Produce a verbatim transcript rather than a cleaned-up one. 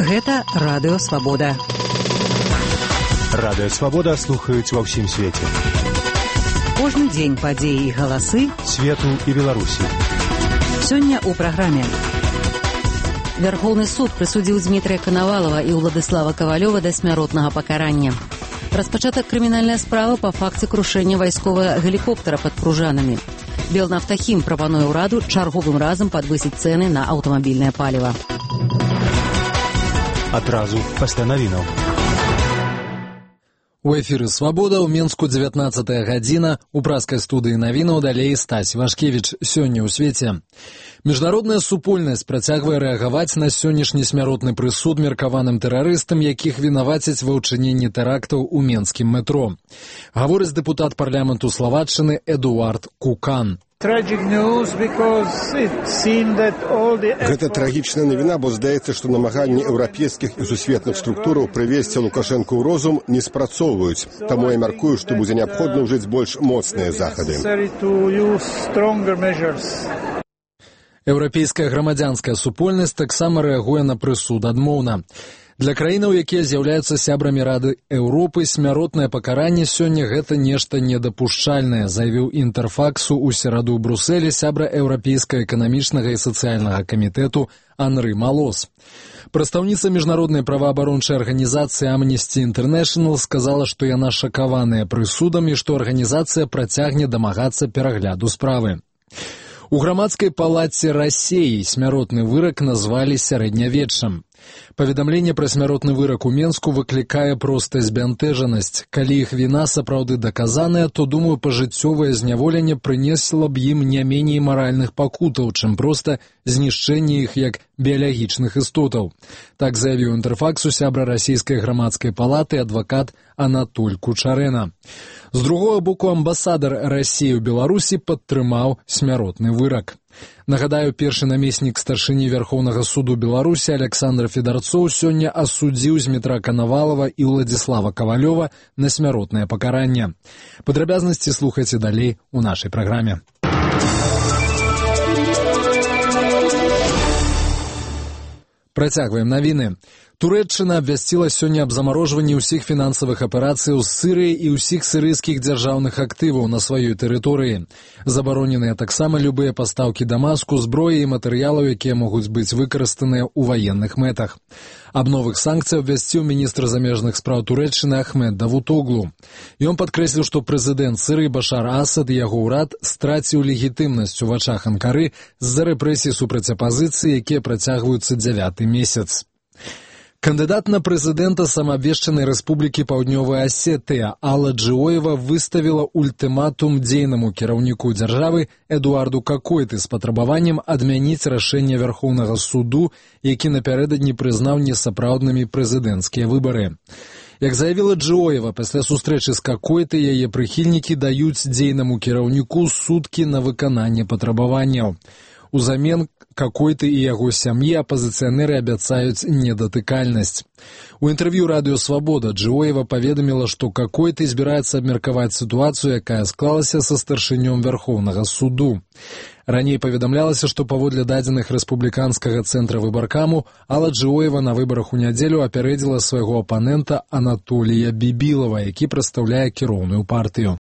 Гэта Радыё Свабода. Радыё Свабода слухаюць ва ўсім свеце. Кожны дзень падзеі і галасы свету і Беларусі. Сёння ў праграме. Вярхоўны суд прысудзіў Дмітрия Коновалова і Уладыслава Кавалёва да смяротнага пакарання. Распачата крымінальная справа па факце крушэння вайсковага гелікоптера пад Пружанамі. Белнафтахім прапануе ўраду чарговым разам падвысіць цэны на аўтамабільнае паліва. Адразу пасля навінаў. У эфіры «Свабода» ў Менску дзевятнаццатая гадзіна. У праскай студыі навінаў далей Стась Вашкевіч. Сёння ў свеце. Міжнародная супольнасць працягвае рэагаваць на сённяшні смяротны прысуд меркаваным тэрарыстам, якіх вінавацяць ва ўчыненні тэрактаў у менскім метро. Гаворыць дэпутат парламенту Славаччыны Эдуард Кукан. Гэта трагічная навіна, бо здаецца, што намаганні еўрапейскіх і сусветных структураў прывесці Лукашэнку ў розум не спрацоўваюць. Таму я мяркую, што будзе неабходна ўжыць больш моцныя захады. Еўрапейская грамадзянская супольнасць таксама рэагуе на прысуд адмоўна. Для краінаў, якія з'яўляюцца сябрамі Рады Еўропы, смяротнае пакаранне сёння гэта нешта недапушчальнае, заявіў Інтэрфаксу ў сераду ў Брусэлі сябра Еўрапейскага эканамічнага і сацыяльнага камітэту Анры Малос. Прадстаўніца міжнароднай праваабарончай арганізацыі Amnesty International сказала, што яна шакаваная прысудам і што арганізацыя працягне дамагацца перагляду справы. У грамадскай палаце Расеі смяротны вырак назвалі сярэднявеччам. Паведамленне пра смяротны вырак у Менску выклікае проста збянтэжанасць. Калі іх віна сапраўды даказаная, то, думаю, пажыццёвае зняволенне прынесла б ім не меней маральных пакутаў, чым проста знішчэнне іх як біялагічных істотаў. Так заявіў Інтэрфаксу сябра расійскай грамадскай палаты адвакат Анатоль Кучарэна. З другога боку, амбасадар Расіі ў Беларусі падтрымаў смяротны вырак. Нагадаю, першы намеснік старшыні Вярхоўнага суду Беларусі Александр Федарцоў сёння асудзіў Дмітра Коновалова і Уладзіслава Кавалёва на смяротнае пакаранне. Падрабязнасці слухайце далей у нашай праграме. Працягваем навіны. Турэччына абвясціла сёння аб замарожванні ўсіх фінансавых аперацыяў з Сырыі і ўсіх сірыйскіх дзяржаўных актываў на сваёй тэрыторыі. Забароненыя таксама любыя пастаўкі Дамаску, зброі і матэрыялаў, якія могуць быць выкарыстаныя ў ваенных мэтах. Аб новых санкцыях абвясціў міністр замежных спраў Турэччыны Ахмед Давутоглу. Ён падкрэсліў, што прэзідэнт Сырыі Башар Асад і яго ўрад страціў легітымнасць у вачах Анкары з-за рэпрэсій супраць апазіцыі, якія працягваюцца дзявяты месяц. Кандыдат на прэзідэнта самаабвешчанай рэспублікі Паўднёвая Асетыя Алла Джиоева выставіла ультыматум дзейнаму кіраўніку дзяржавы Эдуарду Какойты з патрабаваннем адмяніць рашэнне Вярхоўнага суду, які напярэдадні прызнаў несапраўднымі прэзідэнцкія выбары. Як заявіла Джиоева, пасля сустрэчы з Какойты яе прыхільнікі даюць дзейнаму кіраўніку суткі на выкананне патрабаванняў. Узамен Какойты і яго сям'і апазіцыянеры абяцаюць недатыкальнасць. У інтэрв'ю Радыё Свабода Джиоева паведаміла, што Какойты збіраецца абмеркаваць сітуацыю, якая склалася са старшынём Вярхоўнага суду. Раней паведамлялася, што паводле дадзеных рэспубліканскага цэнтра выбаркаму Алла Джиоева на выбарах у нядзелю апярэдзіла свайго апанента Анатолія Бібілава, які прадстаўляе кіроўную партыю.